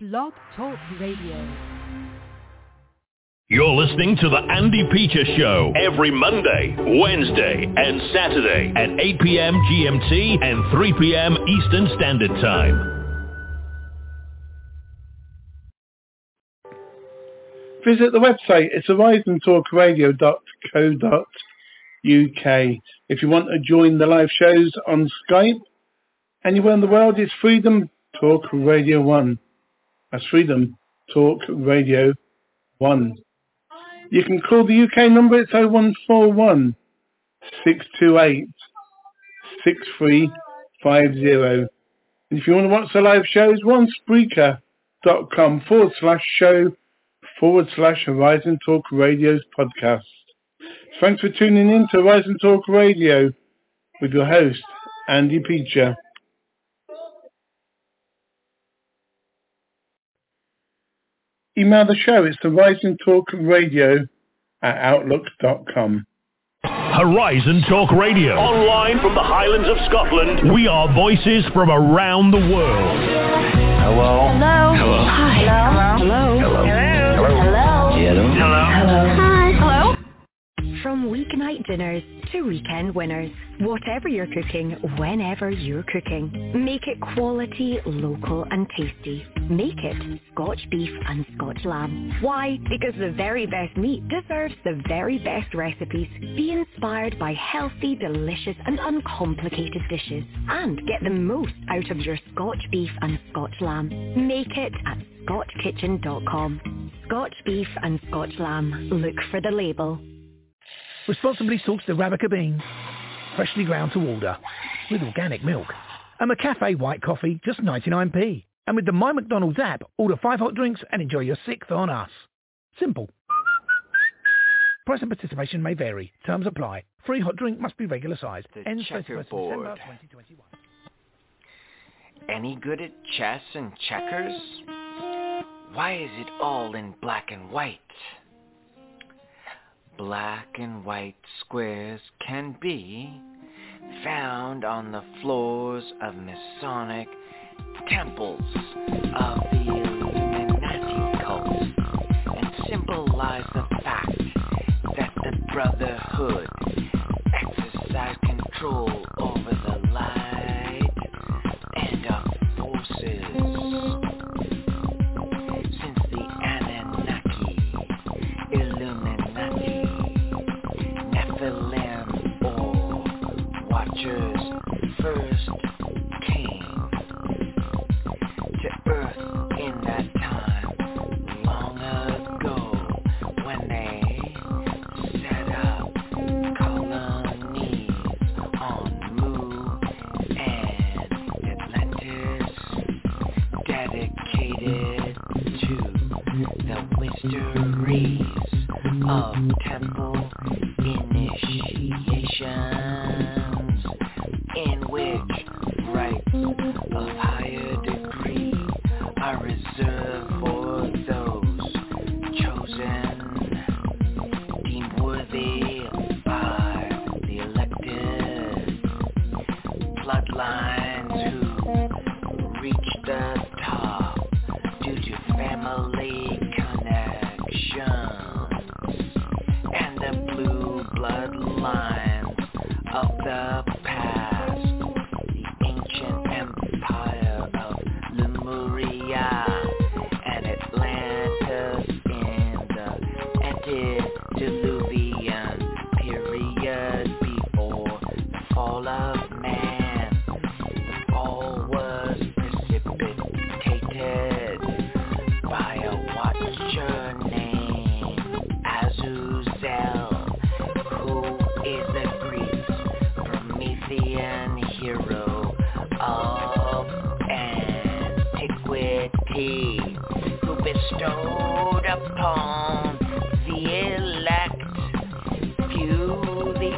Blog Talk Radio. You're listening to The Andy Peter Show every Monday, Wednesday, and Saturday at 8 p.m. GMT and 3 p.m. Eastern Standard Time. Visit the website. It's horizontalkradio.co.uk. If you want to join the live shows on Skype, anywhere in the world, it's Freedom Talk Radio 1. That's Freedom Talk Radio 1. You can call the UK number. It's 0141 628 6350. And if you want to watch the live shows, we're on Spreaker.com/show/Horizon Talk Radio's podcast. Thanks for tuning in to Horizon Talk Radio with your host, Andy Peacher. Email the show. It's horizontalkradio@outlook.com. Horizon Talk Radio. Online from the Highlands of Scotland. We are voices from around the world. Hello. Hello. Hello. Hi. Hello. Hello. Hello. Hello. Hello. Hello. Hello. Hello. Hi. Hello. From weeknight dinners to weekend winners, whatever you're cooking, whenever you're cooking, make it quality, local and tasty. Make it Scotch beef and Scotch lamb. Why? Because the very best meat deserves the very best recipes. Be inspired by healthy, delicious and uncomplicated dishes and get the most out of your Scotch beef and Scotch lamb. Make it at scotchkitchen.com. Scotch beef and Scotch lamb. Look for the label. Responsibly sourced Arabica beans, freshly ground to order, with organic milk. And McCafe white coffee, just 99p. And with the My McDonald's app, order 5 hot drinks and enjoy your 6th on us. Simple. Price and participation may vary. Terms apply. Free hot drink must be regular size. The checkerboard. Any good at chess and checkers? Why is it all in black and white? Black and white squares can be found on the floors of Masonic temples of the Illuminati cult and symbolize the fact that the Brotherhood exercise control over the light and dark forces. Since the Anunnaki, Illuminati, Nephilim, or Watchers first came to Earth in that time long ago when they set up colonies on Mu and Atlantis, dedicated to the mysteries of temple initiations, in which rites of higher degree are reserved for those chosen, deemed worthy by the elected bloodlines who reach the top due to family connections and the blue bloodlines of the past, the ancient empire of Lemuria and Atlantis in the antediluvian period before the fall of man. The fall was precipitated by a watcher named Azuzel, who is the Greek Promethean hero of antiquity, who bestowed upon the elect few the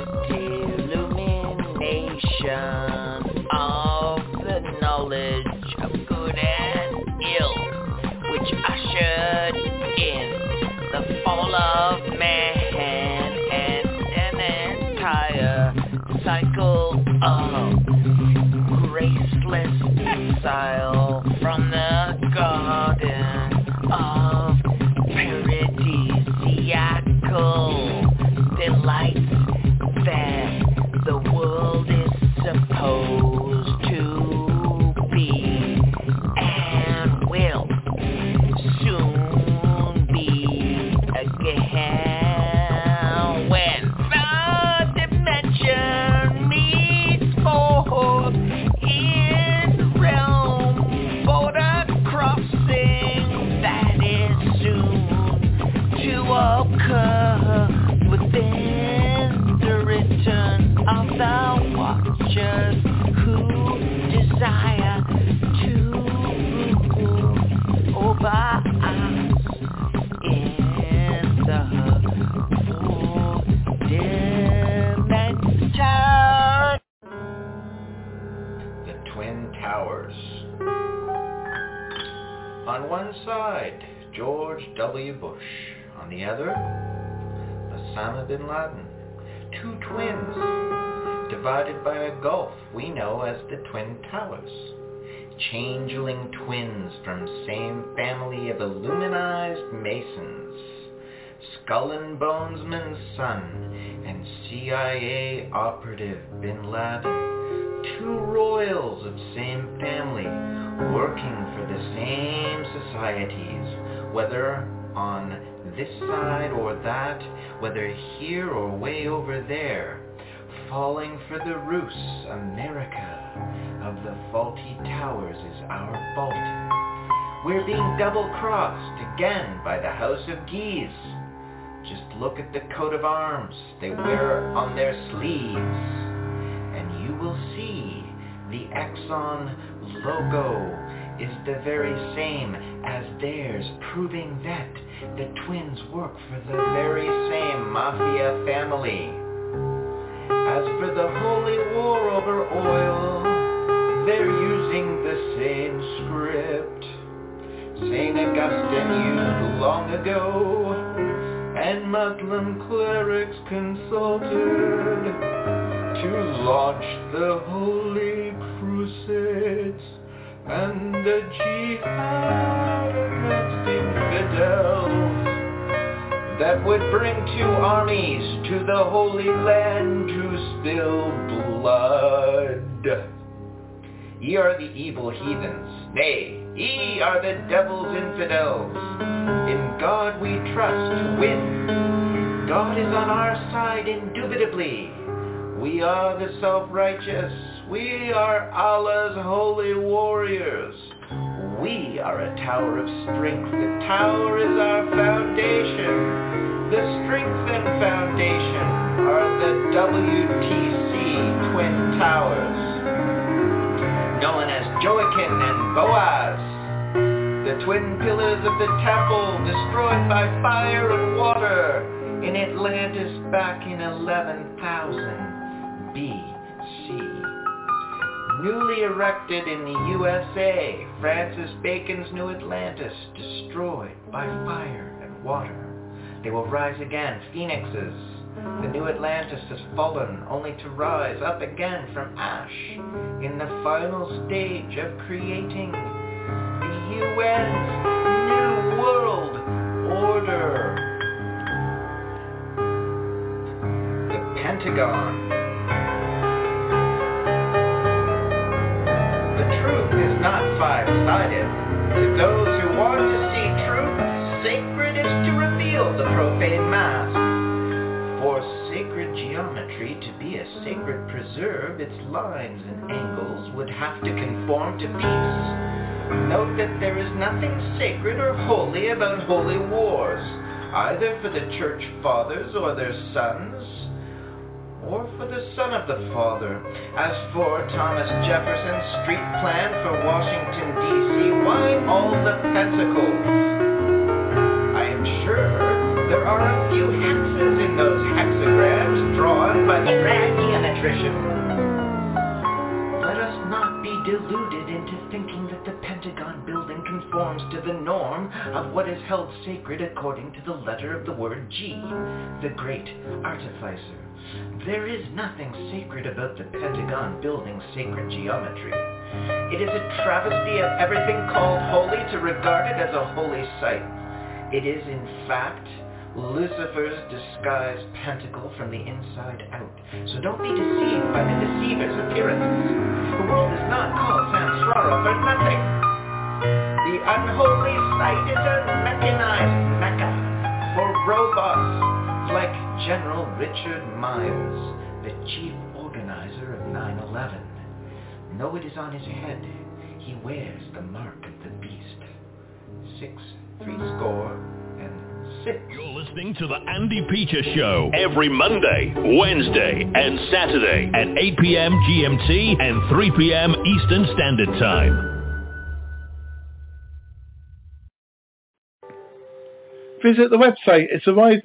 anti-illumination of the knowledge of good and ill, which ushered in the fall of man and an entire cycle of graceless exile from the gods. On one side, George W. Bush. On the other, Osama bin Laden. Two twins, divided by a gulf we know as the Twin Towers. Changeling twins from same family of illuminized Masons. Skull and Bonesman's son and CIA operative bin Laden. Two royals of same family working for the same societies, whether on this side or that, whether here or way over there, falling for the ruse. America of the faulty towers is our fault. We're being double-crossed again by the House of Guise. Just look at the coat of arms they wear on their sleeves, and you will see the Exxon logo is the very same as theirs, proving that the twins work for the very same mafia family. As for the holy war over oil, they're using the same script St. Augustine used long ago, and Muslim clerics consulted to launch the Holy Crusades and the jihad against infidels that would bring two armies to the Holy Land to spill blood. Ye are the evil heathens, nay, ye are the devil's infidels. In God we trust to win. God is on our side indubitably. We are the self-righteous. We are Allah's holy warriors. We are a tower of strength. The tower is our foundation. The strength and foundation are the WTC Twin Towers, known as Joachim and Boaz, the twin pillars of the temple destroyed by fire and water in Atlantis back in 11,000 BC. Newly erected in the USA, Francis Bacon's New Atlantis, destroyed by fire and water. They will rise again, phoenixes. The New Atlantis has fallen, only to rise up again from ash in the final stage of creating the UN's New World Order. The Pentagon. The truth is not five-sided. To those who want to see truth, sacred is to reveal the profane mask. For sacred geometry to be a sacred preserve, its lines and angles would have to conform to peace. Note that there is nothing sacred or holy about holy wars, either for the church fathers or their sons, or for the son of the father. As for Thomas Jefferson's street plan for Washington, D.C., why all the pentacles? I am sure there are a few hexes in those hexagrams drawn by the grand geometrician. Let us not be deluded into thinking that the Pentagon building conforms to the norm of what is held sacred according to the letter of the word G, the great artificer. There is nothing sacred about the Pentagon building's sacred geometry. It is a travesty of everything called holy to regard it as a holy site. It is, in fact, Lucifer's disguised pentacle from the inside out. So don't be deceived by the deceiver's appearances. The world is not called Samsara for nothing. The unholy site is a mechanized mecca for robots like General Richard Miles, the chief organizer of 9/11. No, it is on his head. He wears the mark of the beast. 636. You're listening to the Andy Peter Show every Monday, Wednesday, and Saturday at 8 p.m. GMT and 3 p.m. Eastern Standard Time. Visit the website. It's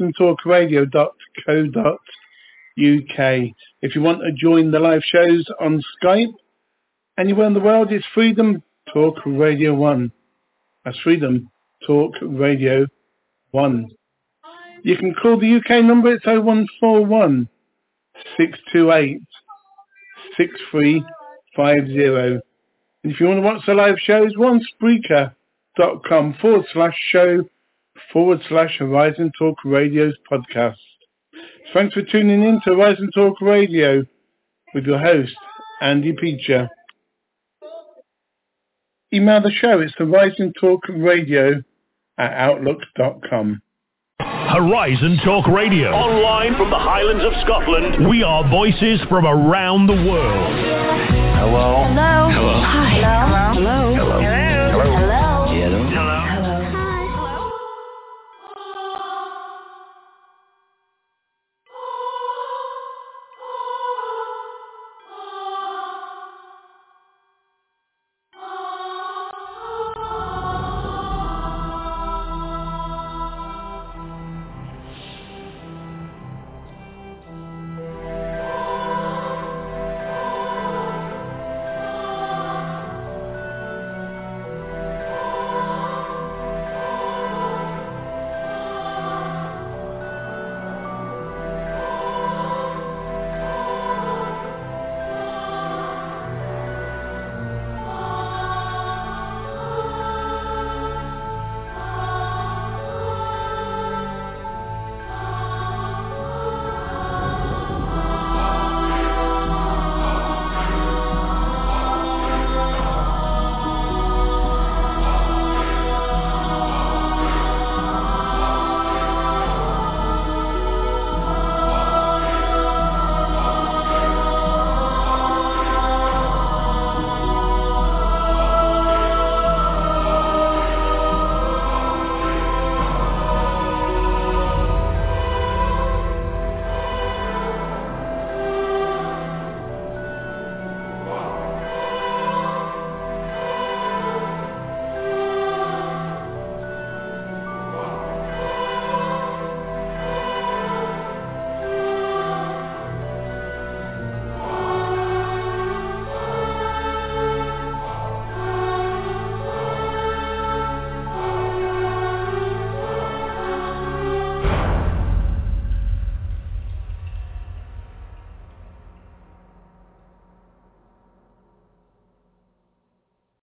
horizontalkradio.co.uk. If you want to join the live shows on Skype, anywhere in the world, it's Freedom Talk Radio 1. That's Freedom Talk Radio 1. You can call the UK number, it's 0141 628 6350. And if you want to watch the live shows, one Spreaker.com/show/Horizon Talk Radio's podcast. Thanks for tuning in to Horizon Talk Radio with your host, Andy Peacher. Email the show, it's horizontalkradio@outlook.com. Horizon Talk Radio. Online from the Highlands of Scotland, we are voices from around the world. Hello. Hello. Hello. Hi. Hello. Hello. Hello. Hello.